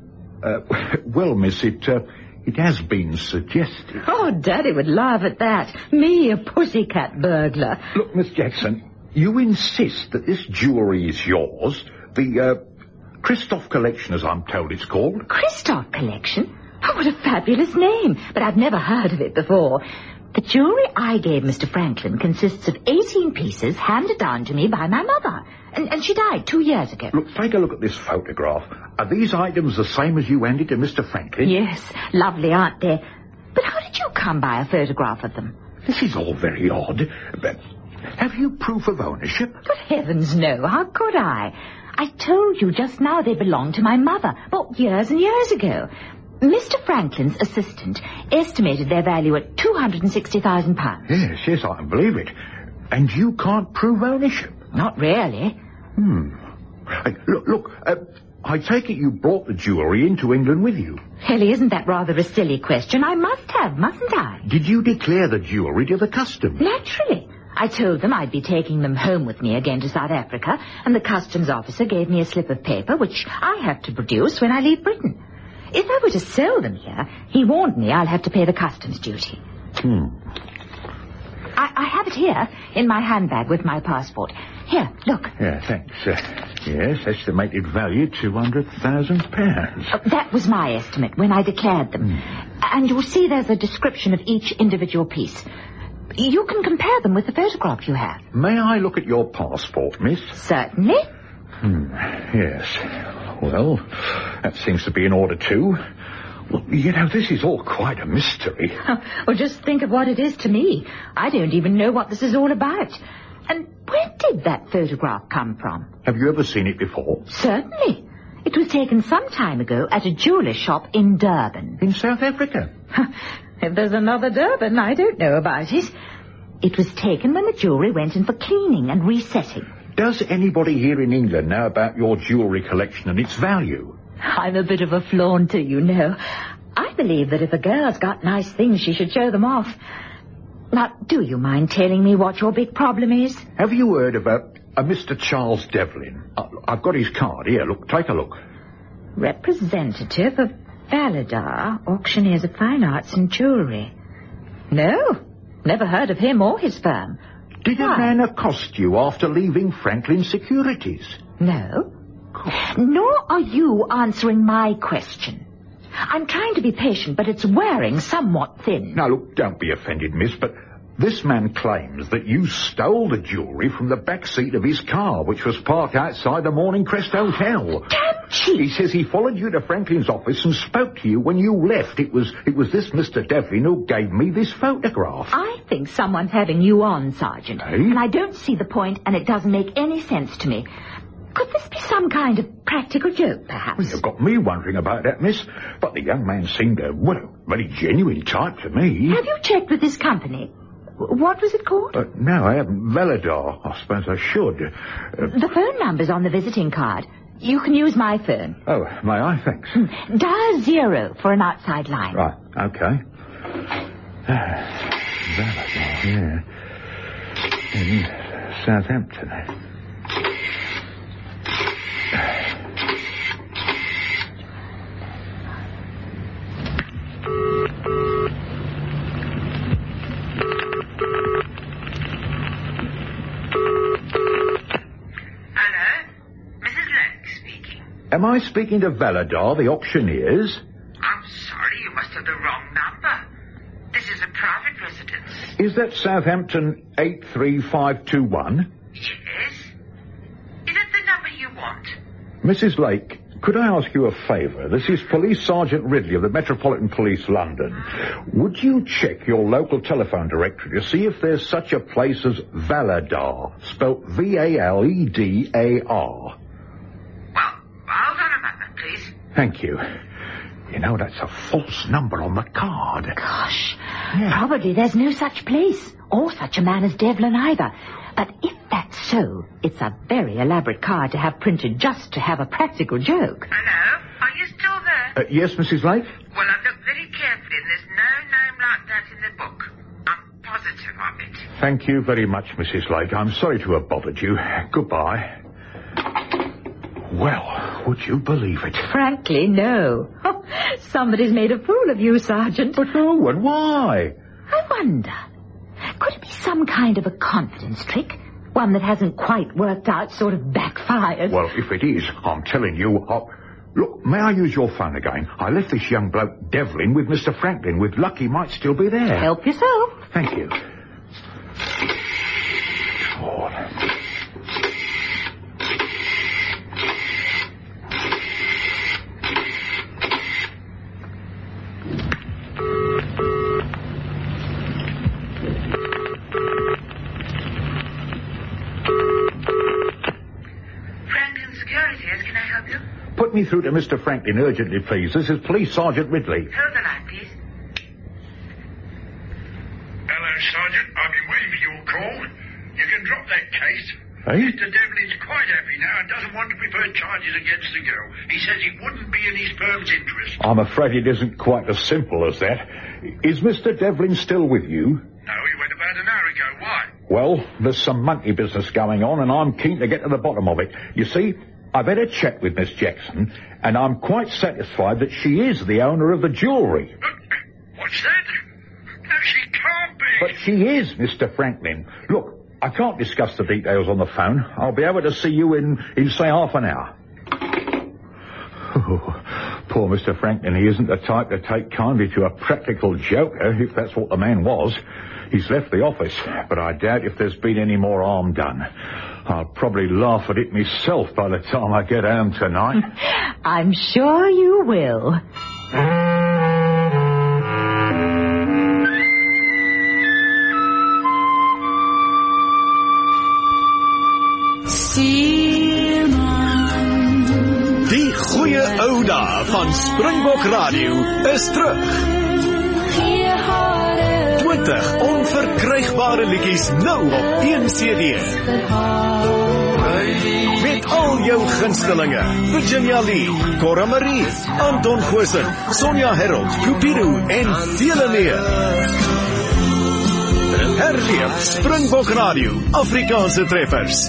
Well, miss, it has been suggested. Oh, Daddy would laugh at that. Me, a pussycat burglar. Look, Miss Jackson, you insist that this jewellery is yours. The, Christoph Collection, as I'm told it's called. Christoph Collection? Oh, what a fabulous name. But I've never heard of it before. The jewellery I gave Mr. Franklin consists of 18 pieces handed down to me by my mother. And she died 2 years ago. Look, take a look at this photograph. Are these items the same as you handed to Mr. Franklin? Yes, lovely, aren't they? But how did you come by a photograph of them? This is all very odd. But have you proof of ownership? Good heavens, no. How could I? I told you just now they belonged to my mother, bought years and years ago. Mr. Franklin's assistant estimated their value at £260,000. Yes, I can believe it. And you can't prove ownership? Not really. Look, I take it you brought the jewellery into England with you. Ellie, isn't that rather a silly question? I must have, mustn't I? Did you declare the jewellery to the customs? Naturally. I told them I'd be taking them home with me again to South Africa, and the customs officer gave me a slip of paper which I have to produce when I leave Britain. If I were to sell them here, he warned me I'll have to pay the customs duty. I have it here in my handbag with my passport. Here, look. Yeah, thanks. Yes, estimated value £200,000. That was my estimate when I declared them. And you'll see there's a description of each individual piece. You can compare them with the photograph you have. May I look at your passport, miss? Certainly. Yes. Well, that seems to be in order, too. Well, this is all quite a mystery. Well, just think of what it is to me. I don't even know what this is all about. And where did that photograph come from? Have you ever seen it before? Certainly. It was taken some time ago at a jeweller's shop in Durban. In South Africa? If there's another Durban, I don't know about it. It was taken when the jewellery went in for cleaning and resetting. Does anybody here in England know about your jewellery collection and its value? I'm a bit of a flaunter, you know. I believe that if a girl's got nice things, she should show them off. Now, do you mind telling me what your big problem is? Have you heard about a Mr. Charles Devlin? I've got his card. Here, look, take a look. Representative of Valadar, auctioneers of fine arts and jewellery. No, never heard of him or his firm. Did a man accost you after leaving Franklin Securities? No. Nor are you answering my question. I'm trying to be patient, but it's wearing somewhat thin. Now, look, don't be offended, miss, but this man claims that you stole the jewellery from the back seat of his car, which was parked outside the Morning Crest Hotel. Damn cheat! He says he followed you to Franklin's office and spoke to you when you left. It was this Mr. Devlin who gave me this photograph. I think someone's having you on, Sergeant. Hey? And I don't see the point, and it doesn't make any sense to me. Could this be some kind of practical joke, perhaps? Well, you've got me wondering about that, miss. But the young man seemed a, very genuine type to me. Have you checked with this company? What was it called? No, I haven't. Valadar. I suppose I should. The phone number's on the visiting card. You can use my phone. Oh, may I? Thanks. Dial 0 for an outside line. Right, okay. Valadar, yeah. In Southampton. Am I speaking to Valadar, the auctioneers? I'm sorry, you must have the wrong number. This is a private residence. Is that Southampton 83521? Yes. Is it the number you want? Mrs. Lake, could I ask you a favour? This is Police Sergeant Ridley of the Metropolitan Police, London. Would you check your local telephone directory to see if there's such a place as Valadar, spelt Valedar? Hold on a moment, please. Thank you. You know, that's a false number on the card. Gosh, probably there's no such place, or such a man as Devlin either. But if that's so, it's a very elaborate card to have printed just to have a practical joke. Hello? Are you still there? Yes, Mrs. Lake? Well, I've looked very carefully, and there's no name like that in the book. I'm positive of it. Thank you very much, Mrs. Lake. I'm sorry to have bothered you. Goodbye. Well, would you believe it? Frankly, no. Oh, somebody's made a fool of you, Sergeant. But who and why? I wonder, could it be some kind of a confidence trick? One that hasn't quite worked out, sort of backfired? Well, if it is, I'm telling you, look, may I use your phone again? I left this young bloke Devlin with Mr. Franklin. With luck, he might still be there. Help yourself. Thank you. Oh. Put me through to Mr. Franklin urgently, please. This is Police Sergeant Ridley. Hold the line, please. Hello, Sergeant. I've been waiting for your call. You can drop that case. Hey? Mr. Devlin's quite happy now and doesn't want to prefer charges against the girl. He says it wouldn't be in his firm's interest. I'm afraid it isn't quite as simple as that. Is Mr. Devlin still with you? No, he went about an hour ago. Why? Well, there's some monkey business going on, and I'm keen to get to the bottom of it. You see, I've had a chat with Miss Jackson, and I'm quite satisfied that she is the owner of the jewellery. What's that? No, she can't be. But she is, Mr. Franklin. Look, I can't discuss the details on the phone. I'll be able to see you in say, half an hour. Oh, poor Mr. Franklin, he isn't the type to take kindly to a practical joker, if that's what the man was. He's left the office, but I doubt if there's been any more harm done. I'll probably laugh at it myself by the time I get home tonight. I'm sure you will. Die goeie ou dae van Springbok Radio is terug. 20 onverkrygbare liedjies nou op 1 CD. Met al jou gunstelinge, Virginia Lee, Cora Marie, Anton Goosen, Sonja Herold, Cupido en vele meer. Herleef Springbok Radio, Afrikaanse treffers.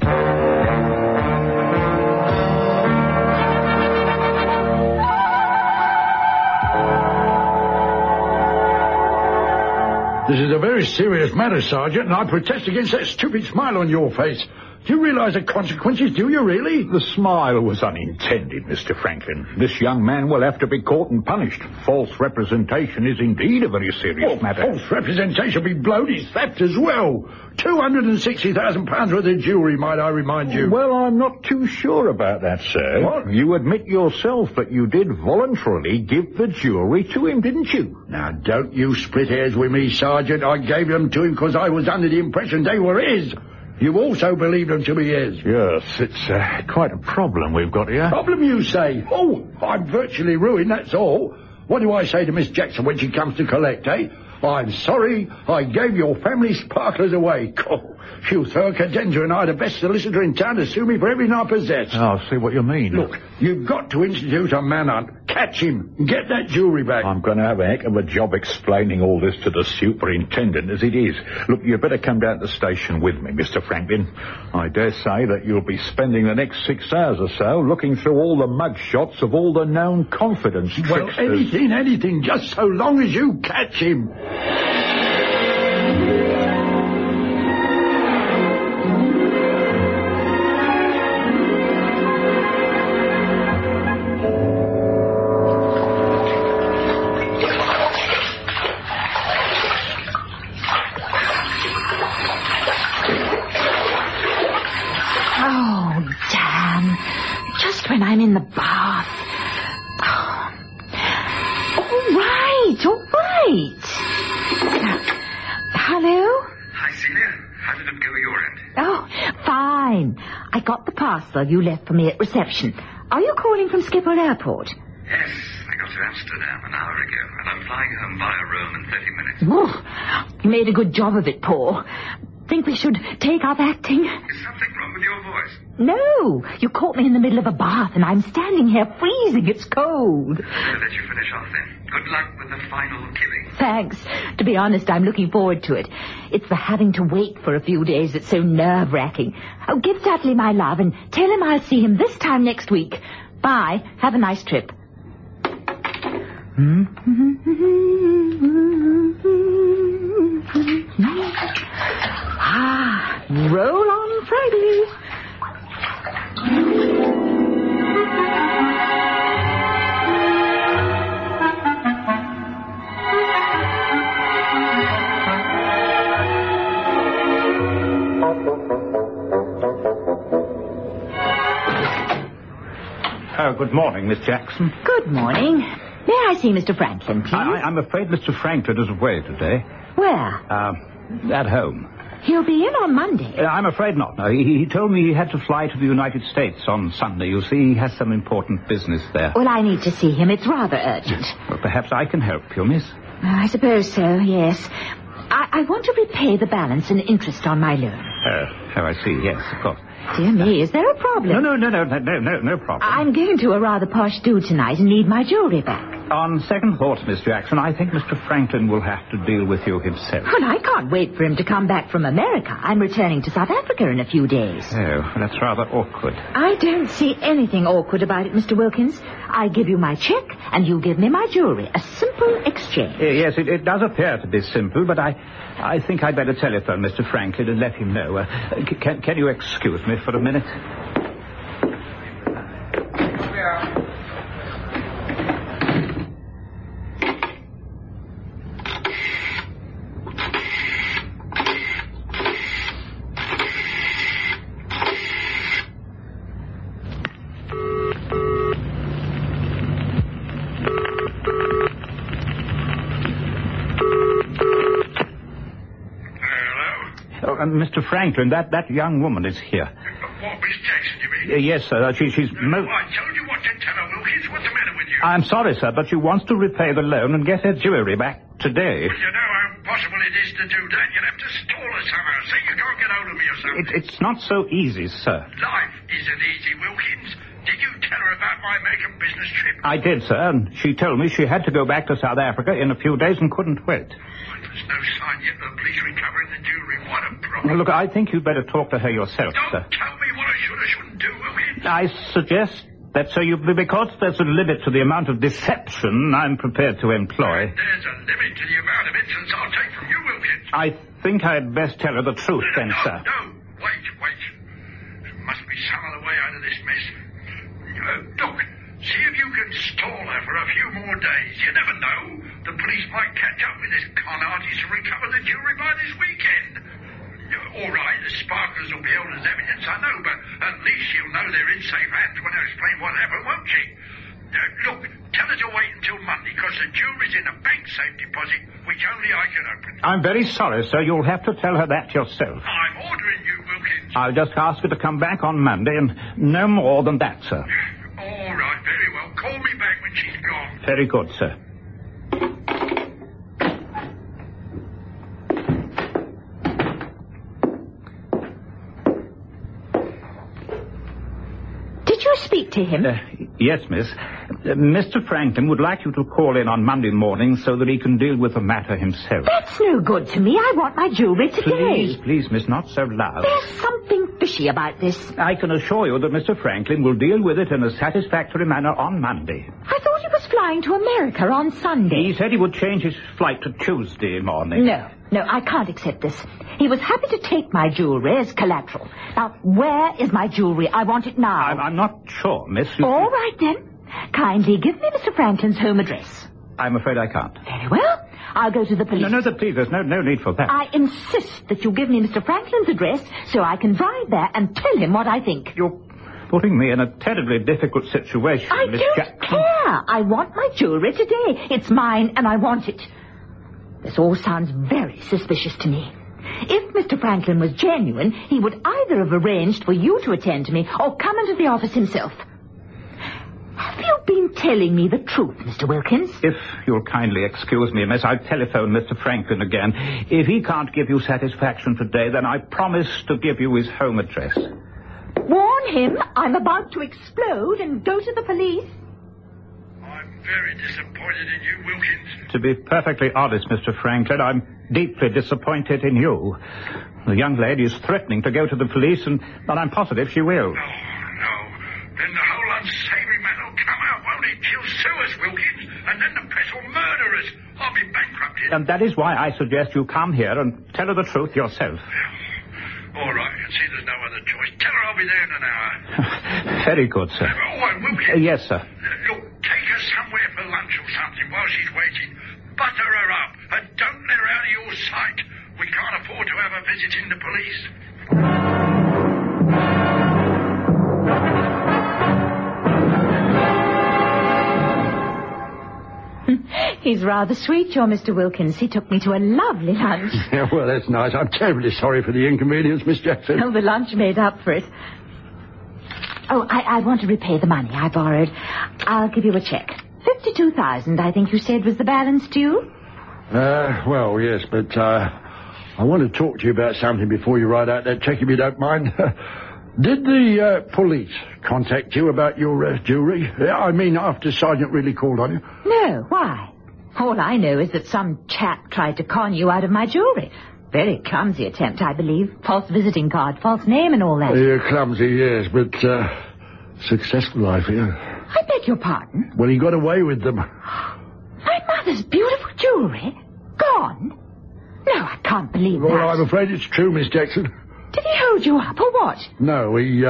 This is a very serious matter, Sergeant, and I protest against that stupid smile on your face. Do you realize the consequences, do you really? The smile was unintended, Mr. Franklin. This young man will have to be caught and punished. False representation is indeed a very serious matter. False representation be blowed, it's theft as well. £260,000 worth of jewellery, might I remind you. Well, I'm not too sure about that, sir. What? You admit yourself that you did voluntarily give the jewellery to him, didn't you? Now, don't you split hairs with me, Sergeant. I gave them to him because I was under the impression they were his. You also believe them to be his. Yes, it's quite a problem we've got here. Problem, you say? Oh, I'm virtually ruined, that's all. What do I say to Miss Jackson when she comes to collect, eh? I'm sorry I gave your family sparklers away. Oh, she'll throw a cadenza and I'm the best solicitor in town to sue me for everything I possess. I'll see what you mean. Look, you've got to institute a manhunt. Catch him and get that jewellery back. I'm going to have a heck of a job explaining all this to the superintendent as it is. Look, you better come down to the station with me, Mr. Franklin. I dare say that you'll be spending the next 6 hours or so looking through all the mug shots of all the known confidence tricksters. Well, anything, just so long as you catch him. When I'm in the bath. Oh. All right. Hello? Hi, Celia. How did it go your end? Oh, fine. I got the parcel you left for me at reception. Are you calling from Schiphol Airport? Yes, I got to Amsterdam an hour ago, and I'm flying home via Rome in 30 minutes. Oh, you made a good job of it, Paul. Think we should take up acting? Is something wrong with your voice? No, you caught me in the middle of a bath and I'm standing here freezing. It's cold. I'll let you finish off then. Good luck with the final killing. Thanks. To be honest, I'm looking forward to it. It's the having to wait for a few days that's so nerve-wracking. Oh, give Dudley my love and tell him I'll see him this time next week. Bye. Have a nice trip. Roll on Friday. Oh, good morning, Miss Jackson. Good morning. May I see Mr. Franklin, please? I'm afraid Mr. Franklin is away today. Where? At home. He'll be in on Monday. I'm afraid not. No, he told me he had to fly to the United States on Sunday. You see, he has some important business there. Well, I need to see him. It's rather urgent. Well, perhaps I can help you, miss. I suppose so, yes. I want to repay the balance and interest on my loan. Oh, I see. Yes, of course. Dear me, is there a problem? No problem. I'm going to a rather posh do tonight and need my jewellery back. On second thoughts, Miss Jackson, I think Mr. Franklin will have to deal with you himself. Well, I can't wait for him to come back from America. I'm returning to South Africa in a few days. Oh, that's rather awkward. I don't see anything awkward about it, Mr. Wilkins. I give you my cheque, and you give me my jewellery. A simple exchange. Yes, it does appear to be simple, but I think I'd better telephone Mr. Franklin and let him know. Can you excuse me for a minute? Mr. Franklin, that young woman is here. What, Miss Jackson, you mean? Yes, sir. She's... I told you what to tell her, Wilkins. What's the matter with you? I'm sorry, sir, but she wants to repay the loan and get her jewellery back today. Well, you know how impossible it is to do that. You'll have to stall her somehow. Say you can't get hold of me or something. It's not so easy, sir. Life isn't easy, Wilkins. Did you tell her about my American business trip? I did, sir, and she told me she had to go back to South Africa in a few days and couldn't wait. There's no sign yet of the police recovering the jewellery. What a problem. Look, I think you'd better talk to her yourself, sir. Don't tell me what I should or shouldn't do, Wilkins. I suggest that, sir, because there's a limit to the amount of deception I'm prepared to employ. There's a limit to the amount of insolence I'll take from you, Wilkins. I think I'd best tell her the truth, then, sir. No, wait. There must be some other way out of this mess. Look, see if you can stall her for a few more days. You never know. The police might catch up with this con artist and recover the jewellery by this weekend. All right, the sparklers will be held as evidence, I know, but at least she'll know they're in safe hands when I explain what happened, won't she? Look, tell her to wait until Monday, because the jewellery's in a bank safe deposit, which only I can open. I'm very sorry, sir. You'll have to tell her that yourself. I'm ordering you, Wilkins. I'll just ask her to come back on Monday, and no more than that, sir. All right, very well. Call me back when she's gone. Very good, sir. Did you speak to him? Yes, miss. Mr. Franklin would like you to call in on Monday morning so that he can deal with the matter himself. That's no good to me. I want my jewellery today. Please, miss, not so loud. There's something fishy about this. I can assure you that Mr. Franklin will deal with it in a satisfactory manner on Monday. I thought he was flying to America on Sunday. He said he would change his flight to Tuesday morning. No, I can't accept this. He was happy to take my jewellery as collateral. Now, where is my jewellery? I want it now. I'm not sure, miss. All right, then. Kindly give me Mr. Franklin's home address. I'm afraid I can't. Very well. I'll go to the police. No, please, there's no need for that. I insist that you give me Mr. Franklin's address so I can drive there and tell him what I think. You're putting me in a terribly difficult situation, Miss don't care. I want my jewellery today. It's mine, and I want it. This all sounds very suspicious to me. If Mr. Franklin was genuine, he would either have arranged for you to attend to me or come into the office himself. Have you been telling me the truth, Mr. Wilkins? If you'll kindly excuse me, miss, I'll telephone Mr. Franklin again. If he can't give you satisfaction today, then I promise to give you his home address. Warn him I'm about to explode and go to the police. I'm very disappointed in you, Wilkins. To be perfectly honest, Mr. Franklin, I'm deeply disappointed in you. The young lady is threatening to go to the police, and I'm positive she will. No. Then the whole unsavory matter will come out, won't it? She'll sue us, Wilkins, and then the press will murder us. I'll be bankrupted. And that is why I suggest you come here and tell her the truth yourself. All right. See, there's no other choice. Tell her I'll be there in an hour. Very good, sir. And Wilkins. Yes, sir. Look, take her somewhere for lunch or something while she's waiting. Butter her up, and don't let her out of your sight. We can't afford to have her visiting the police. He's rather sweet, your Mr. Wilkins. He took me to a lovely lunch. Yeah, well, that's nice. I'm terribly sorry for the inconvenience, Miss Jackson. Oh, the lunch made up for it. Oh, I want to repay the money I borrowed. I'll give you a check. 52,000, I think you said, was the balance due? Well, yes, but I want to talk to you about something before you write out that check, if you don't mind. Did the police contact you about your jewellery? I mean, after Sergeant really called on you? No, why? All I know is that some chap tried to con you out of my jewellery. Very clumsy attempt, I believe. False visiting card, false name and all that. Clumsy, yes, but successful, I fear. I beg your pardon? Well, he got away with them. My mother's beautiful jewellery? Gone? No, I can't believe that. Well, I'm afraid it's true, Miss Jackson. Did he hold you up, or what? No, he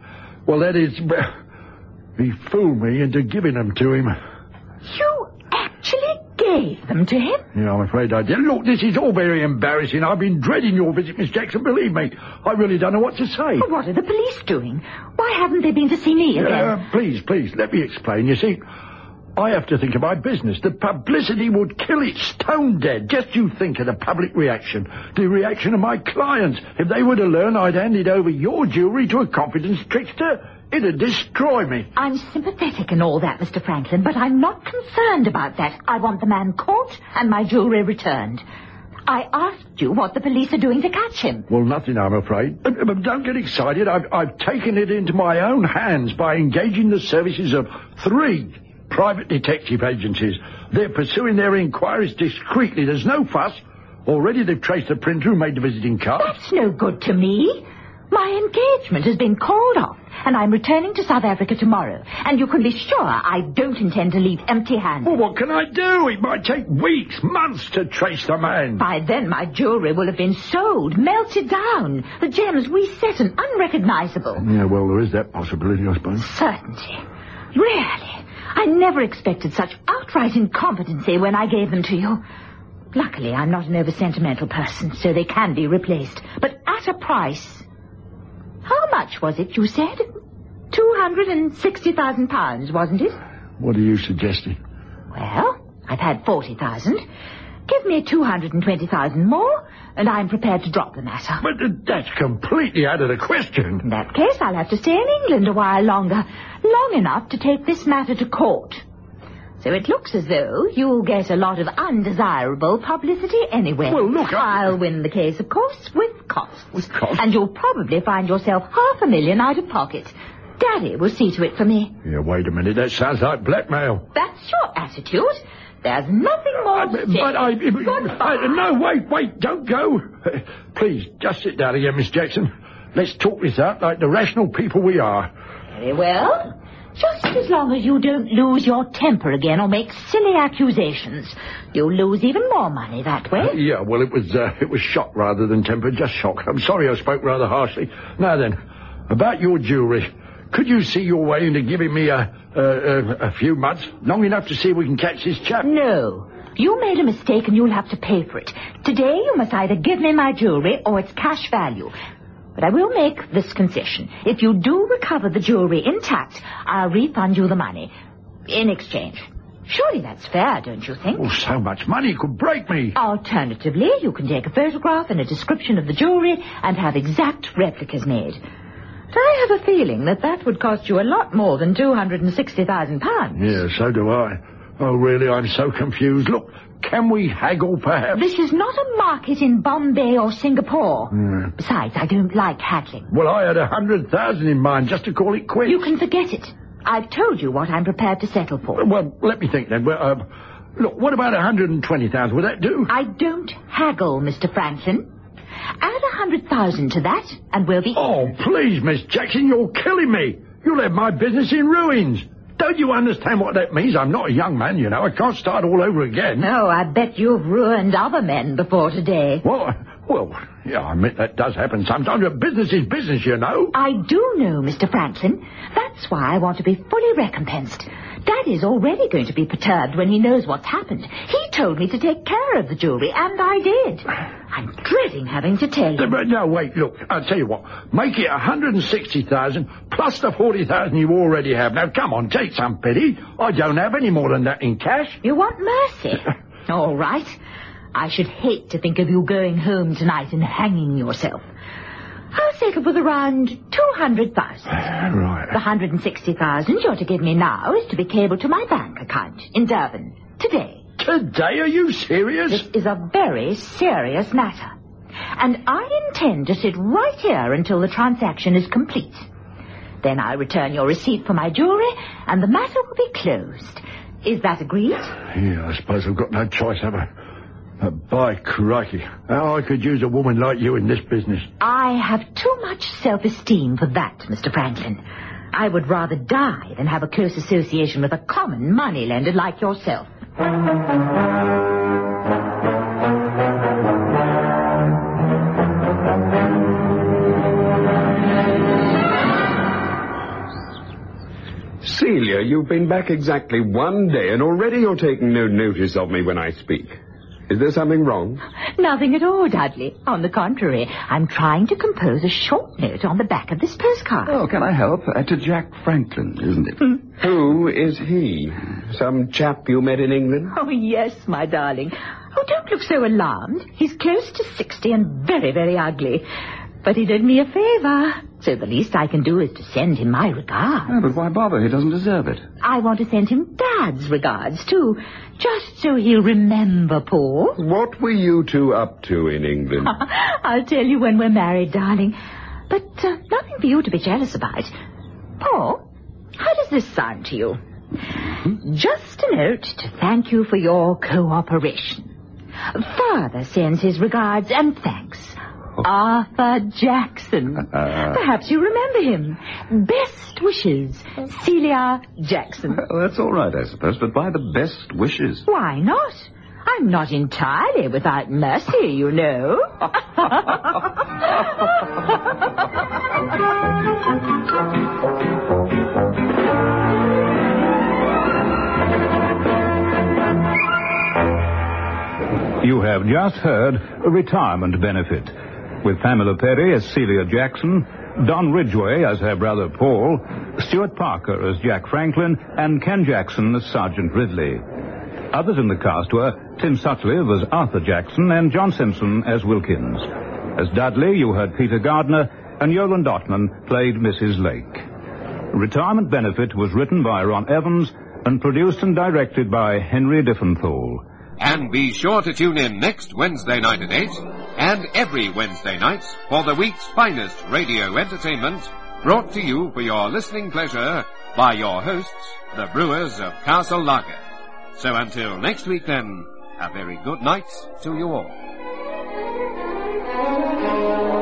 fooled me into giving them to him. You actually gave them to him? Yeah, I'm afraid I did. Look, this is all very embarrassing. I've been dreading your visit, Miss Jackson, believe me. I really don't know what to say. Well, what are the police doing? Why haven't they been to see me again? Please, let me explain. You see, I have to think of my business. The publicity would kill it stone dead. Just you think of the public reaction. The reaction of my clients. If they were to learn I'd handed over your jewellery to a confidence trickster, it'd destroy me. I'm sympathetic and all that, Mr. Franklin, but I'm not concerned about that. I want the man caught and my jewellery returned. I asked you what the police are doing to catch him. Well, nothing, I'm afraid. But don't get excited. I've taken it into my own hands by engaging the services of 3 private detective agencies. They're pursuing their inquiries discreetly. There's no fuss. Already they've traced the printer who made the visiting card. That's no good to me. My engagement has been called off, and I'm returning to South Africa tomorrow. And you can be sure I don't intend to leave empty-handed. Well, what can I do? It might take weeks, months to trace the man. By then, my jewellery will have been sold, melted down, the gems reset and unrecognisable. Yeah, well, there is that possibility, I suppose. Certainty. Really? I never expected such outright incompetency when I gave them to you. Luckily, I'm not an over-sentimental person, so they can be replaced. But at a price... How much was it, you said? £260,000, wasn't it? What are you suggesting? Well, I've had 40,000. Give me 220,000 more, and I'm prepared to drop the matter. But that's completely out of the question. In that case, I'll have to stay in England a while longer. Long enough to take this matter to court. So it looks as though you'll get a lot of undesirable publicity anyway. Well, look, I'll win the case, of course, with costs. With costs? And you'll probably find yourself $500,000 out of pocket. Daddy will see to it for me. Yeah, wait a minute. That sounds like blackmail. That's your attitude. There's nothing more to say. But no, wait, don't go. Please, just sit down again, Miss Jackson. Let's talk this out like the rational people we are. Very well. Just as long as you don't lose your temper again or make silly accusations. You'll lose even more money that way. Yeah, well, it was shock rather than temper, just shock. I'm sorry I spoke rather harshly. Now then, about your jewellery. Could you see your way into giving me a few months? Long enough to see if we can catch this chap? No. You made a mistake and you'll have to pay for it. Today you must either give me my jewellery or its cash value. But I will make this concession. If you do recover the jewellery intact, I'll refund you the money. In exchange. Surely that's fair, don't you think? Oh, so much money could break me. Alternatively, you can take a photograph and a description of the jewellery and have exact replicas made. But I have a feeling that would cost you a lot more than £260,000. Yeah, so do I. Oh, really, I'm so confused. Look, can we haggle, perhaps? This is not a market in Bombay or Singapore. Mm. Besides, I don't like haggling. Well, I had 100,000 in mind just to call it quits. You can forget it. I've told you what I'm prepared to settle for. Well, let me think then. Well, look, what about 120,000? Would that do? I don't haggle, Mr. Franklin. Add 100,000 to that, and we'll be... Oh, please, Miss Jackson, you're killing me. You'll have my business in ruins. Don't you understand what that means? I'm not a young man, you know. I can't start all over again. No, I bet you've ruined other men before today. Well, yeah, I admit that does happen sometimes, but business is business, you know. I do know, Mr. Franklin. That's why I want to be fully recompensed. Daddy's already going to be perturbed when he knows what's happened. He told me to take care of the jewellery, and I did. I'm dreading having to tell you. No, wait, look, I'll tell you what. Make it 160,000 plus the 40,000 you already have. Now, come on, take some pity. I don't have any more than that in cash. You want mercy? All right. I should hate to think of you going home tonight and hanging yourself. I'll settle with around 200,000. Right. The 160,000 you're to give me now is to be cabled to my bank account in Durban today. Today? Are you serious? This is a very serious matter. And I intend to sit right here until the transaction is complete. Then I'll return your receipt for my jewellery, and the matter will be closed. Is that agreed? Yeah, I suppose I've got no choice, have I? By crikey, how I could use a woman like you in this business. I have too much self-esteem for that, Mr. Franklin. I would rather die than have a close association with a common moneylender like yourself. Celia, you've been back exactly 1 day, and already you're taking no notice of me when I speak. Is there something wrong? Nothing at all, Dudley. On the contrary, I'm trying to compose a short note on the back of this postcard. Oh, can I help? To Jack Franklin, isn't it? Who is he? Some chap you met in England? Oh, yes, my darling. Oh, don't look so alarmed. He's close to 60 and very, very ugly. But he did me a favour. So the least I can do is to send him my regards. Yeah, but why bother? He doesn't deserve it. I want to send him Dad's regards, too, just so he'll remember Paul. What were you two up to in England? I'll tell you when we're married, darling. But nothing for you to be jealous about. Paul, how does this sound to you? Just a note to thank you for your cooperation. Father sends his regards and thanks. Arthur Jackson. Perhaps you remember him. Best wishes, Celia Jackson. Well, that's all right, I suppose, but why the best wishes? Why not? I'm not entirely without mercy, you know. You have just heard A Retirement Benefit, with Pamela Perry as Celia Jackson, Don Ridgway as her brother Paul, Stuart Parker as Jack Franklin, and Ken Jackson as Sergeant Ridley. Others in the cast were Tim Sutcliffe as Arthur Jackson and John Simpson as Wilkins. As Dudley, you heard Peter Gardner, and Yolande Ottman played Mrs. Lake. Retirement Benefit was written by Ron Evans and produced and directed by Henry Diffenthal. And be sure to tune in next Wednesday night at 8, and every Wednesday night for the week's finest radio entertainment, brought to you for your listening pleasure by your hosts, the Brewers of Castle Lager. So until next week then, a very good night to you all.